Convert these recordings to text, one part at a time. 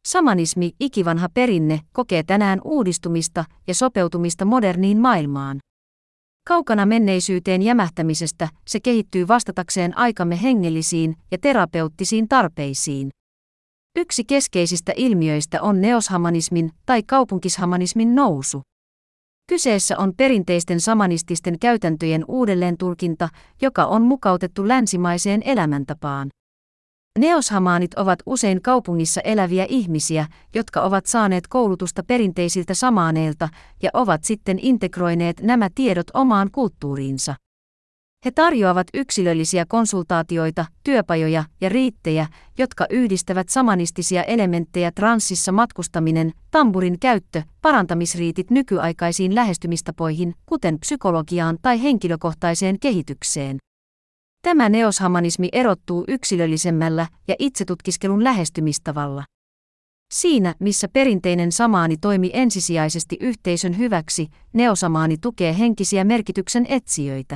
Shamanismi, ikivanha perinne, kokee tänään uudistumista ja sopeutumista moderniin maailmaan. Kaukana menneisyyteen jämähtämisestä se kehittyy vastatakseen aikamme hengellisiin ja terapeuttisiin tarpeisiin. Yksi keskeisistä ilmiöistä on neoshamanismin tai kaupunkishamanismin nousu. Kyseessä on perinteisten shamanististen käytäntöjen uudelleentulkinta, joka on mukautettu länsimaiseen elämäntapaan. Neoshamaanit ovat usein kaupungissa eläviä ihmisiä, jotka ovat saaneet koulutusta perinteisiltä shamaaneilta ja ovat sitten integroineet nämä tiedot omaan kulttuuriinsa. He tarjoavat yksilöllisiä konsultaatioita, työpajoja ja riittejä, jotka yhdistävät shamanistisia elementtejä transsissa matkustaminen, tamburin käyttö, parantamisriitit nykyaikaisiin lähestymistapoihin, kuten psykologiaan tai henkilökohtaiseen kehitykseen. Tämä neoshamanismi erottuu yksilöllisemmällä ja itsetutkiskelun lähestymistavalla. Siinä, missä perinteinen shamaani toimi ensisijaisesti yhteisön hyväksi, neoshamaani tukee henkisiä merkityksen etsijöitä.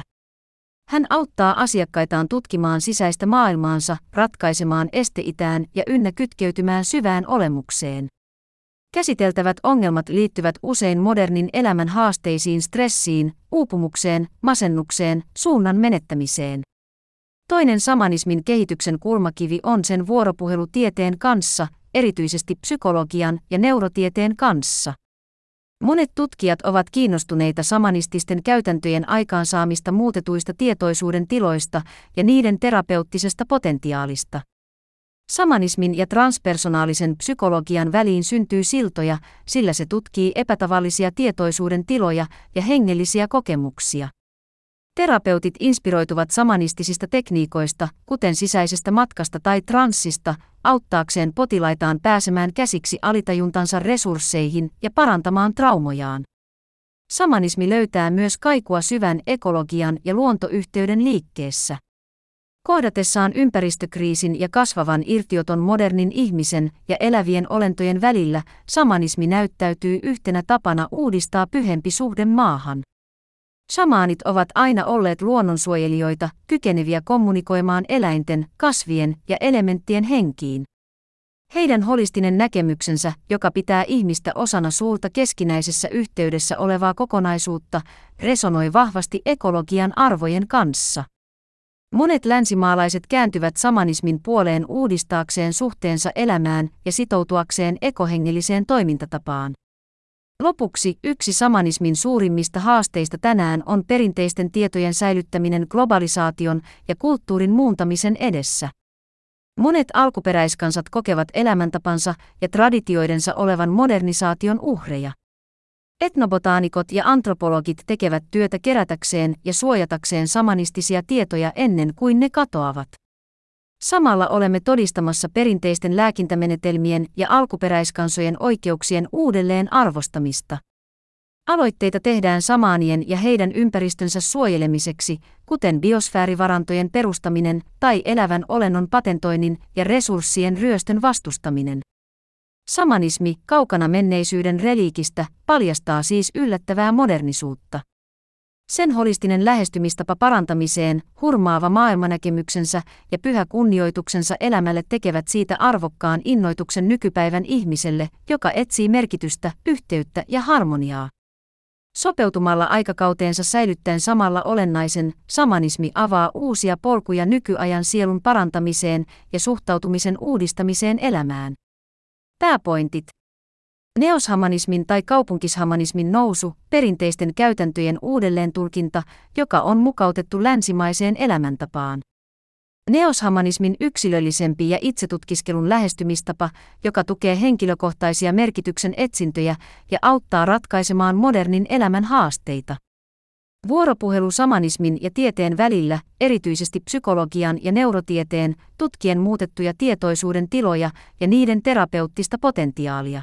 Hän auttaa asiakkaitaan tutkimaan sisäistä maailmaansa, ratkaisemaan esteitään ja kytkeytymään syvään olemukseen. Käsiteltävät ongelmat liittyvät usein modernin elämän haasteisiin, stressiin, uupumukseen, masennukseen, suunnan menettämiseen. Toinen shamanismin kehityksen kulmakivi on sen vuoropuhelu tieteen kanssa, erityisesti psykologian ja neurotieteen kanssa. Monet tutkijat ovat kiinnostuneita shamanististen käytäntöjen aikaansaamista muutetuista tietoisuuden tiloista ja niiden terapeuttisesta potentiaalista. Shamanismin ja transpersonaalisen psykologian väliin syntyy siltoja, sillä se tutkii epätavallisia tietoisuuden tiloja ja hengellisiä kokemuksia. Terapeutit inspiroituvat shamanistisista tekniikoista, kuten sisäisestä matkasta tai transsista, auttaakseen potilaitaan pääsemään käsiksi alitajuntansa resursseihin ja parantamaan traumojaan. Shamanismi löytää myös kaikua syvän ekologian ja luontoyhteyden liikkeessä. Kohdatessaan ympäristökriisin ja kasvavan irtioton modernin ihmisen ja elävien olentojen välillä, shamanismi näyttäytyy yhtenä tapana uudistaa pyhempi suhde maahan. Shamaanit ovat aina olleet luonnonsuojelijoita, kykeneviä kommunikoimaan eläinten, kasvien ja elementtien henkiin. Heidän holistinen näkemyksensä, joka pitää ihmistä osana suurta keskinäisessä yhteydessä olevaa kokonaisuutta, resonoi vahvasti ekologian arvojen kanssa. Monet länsimaalaiset kääntyvät shamanismin puoleen uudistaakseen suhteensa elämään ja sitoutuakseen ekohengelliseen toimintatapaan. Lopuksi yksi shamanismin suurimmista haasteista tänään on perinteisten tietojen säilyttäminen globalisaation ja kulttuurin muuntamisen edessä. Monet alkuperäiskansat kokevat elämäntapansa ja traditioidensa olevan modernisaation uhreja. Etnobotaanikot ja antropologit tekevät työtä kerätäkseen ja suojatakseen shamanistisia tietoja ennen kuin ne katoavat. Samalla olemme todistamassa perinteisten lääkintämenetelmien ja alkuperäiskansojen oikeuksien uudelleen arvostamista. Aloitteita tehdään shamaanien ja heidän ympäristönsä suojelemiseksi, kuten biosfäärivarantojen perustaminen tai elävän olennon patentoinnin ja resurssien ryöstön vastustaminen. Shamanismi, kaukana menneisyyden reliikistä, paljastaa siis yllättävää modernisuutta. Sen holistinen lähestymistapa parantamiseen, hurmaava maailmanäkemyksensä ja pyhä kunnioituksensa elämälle tekevät siitä arvokkaan innoituksen nykypäivän ihmiselle, joka etsii merkitystä, yhteyttä ja harmoniaa. Sopeutumalla aikakauteensa säilyttäen samalla olennaisen, shamanismi avaa uusia polkuja nykyajan sielun parantamiseen ja suhtautumisen uudistamiseen elämään. Pääpointit. Neoshamanismin tai kaupunkishamanismin nousu, perinteisten käytäntöjen uudelleentulkinta, joka on mukautettu länsimaiseen elämäntapaan. Neoshamanismin yksilöllisempi ja itsetutkiskelun lähestymistapa, joka tukee henkilökohtaisia merkityksen etsintöjä ja auttaa ratkaisemaan modernin elämän haasteita. Vuoropuhelu shamanismin ja tieteen välillä, erityisesti psykologian ja neurotieteen, tutkien muutettuja tietoisuuden tiloja ja niiden terapeuttista potentiaalia.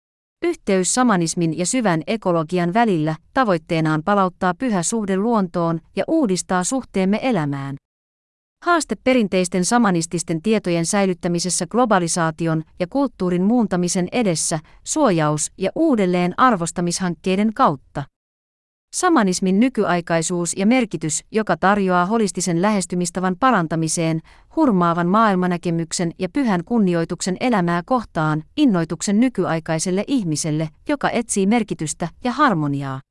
Yhteys shamanismin ja syvän ekologian välillä, tavoitteenaan palauttaa pyhä suhde luontoon ja uudistaa suhteemme elämään. Haaste perinteisten shamanististen tietojen säilyttämisessä globalisaation ja kulttuurin muuntamisen edessä, suojaus- ja uudelleen arvostamishankkeiden kautta. Shamanismin nykyaikaisuus ja merkitys, joka tarjoaa holistisen lähestymistavan parantamiseen, hurmaavan maailmanäkemyksen ja pyhän kunnioituksen elämää kohtaan, innoituksen nykyaikaiselle ihmiselle, joka etsii merkitystä ja harmoniaa.